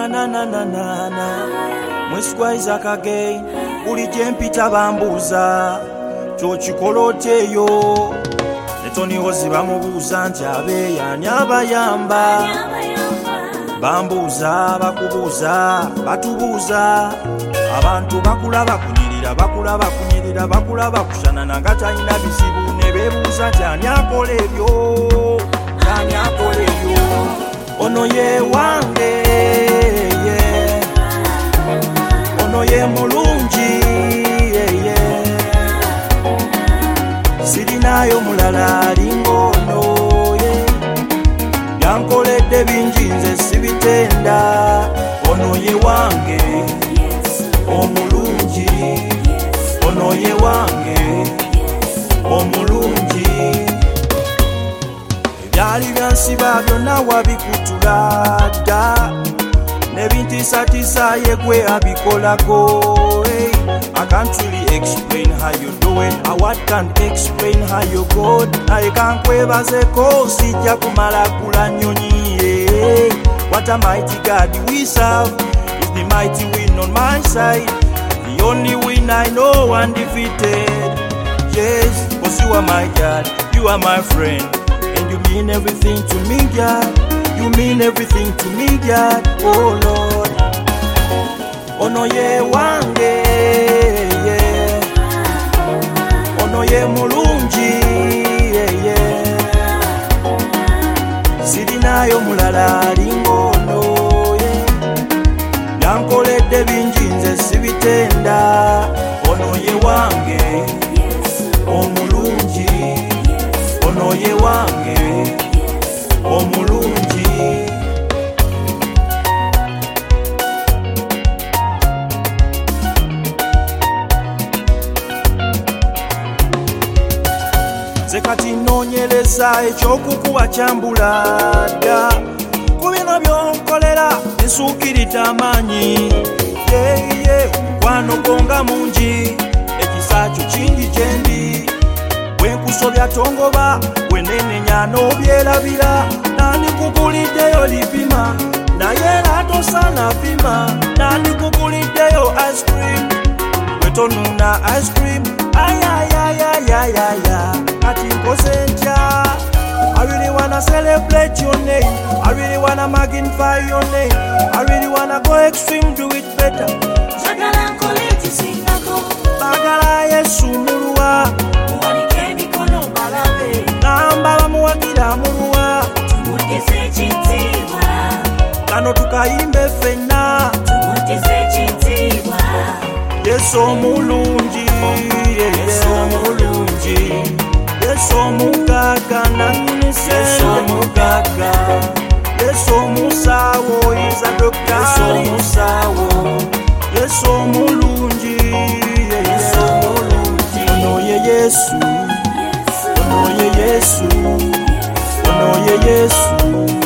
na na na na na na. Mweswa Isaac again. Buli gyempita bambuuza kyokikola otyeyo. Ne Tony Hozi bamubuuza nti abeeyani abayamba. Bambuuza bakubuuza batubuuza. Abantu bakula bakunyirira bakula bakunyirira bakula bakushanana nga talina bizibu ne beebuuza nti ani akola ebyo ani akola ebyo. Ono ye wange ye ono ye mulungi ye sirinayo mulala alinga ono ye yankoledde bingi nze sibitenda. Ono ye wange omulungi ono ye wange omulungi. Ebyali byansiba byonna wabikutula dda nebintiisatiisa ye gwe abikolako. I can't really explain how you do it. I what can't explain how you good. I can't kwebazeko sijja kumala kula nnyonyi. What a mighty God we serve. Is the mighty win on my side. The only win I know undefeated. Yes, cause you are my God, you are my friend, and you mean everything to me, God. You mean everything to me, God. Oh Lord. Ono ye wange ye ono ye mulungi ye sirinayo mulala alinga ono ye yankoledde bingi nze sibitenda. Ono ye wange omulungi ono ye wange omulungi. Nze kati nnoonyereza ekyokukuba kyambula dda ku bino byonkolera nsuukiridde amaanyi. Yeye omukwano gonga mungi ekisa kyo kingi gyendi. Bwe nkusobya tongoba bwe nenenya n'obyerabira. Nandikuguliddeyo lipima naye era tosaana pima. Nandikuguliddeyo ice cream bwe tonuna ice cream. Ayayayayayaya kati nkoze ntya. I really wanna celebrate your name. I really wanna magnify your name. I really wanna go extreme, do it better. Njagala nkole ekisingako. Bagala Yesu muluwa. Muwanike emikono balabe. Namba bamuwagira muluwa. Tumuddize ekitiibwa. Kano tukayimbe ffenna. Tumuddize ekitiibwa. Yesu omulungi. Yesu omulungi. Yesu omugagga nannyinise. Yesu omugagga. Yesu omusawo is a doctor. Yesu omusawo. Yesu omulungi. Yesu omulungi. Ono ye Yesu. Ono ye Yesu. Ono ye Yesu.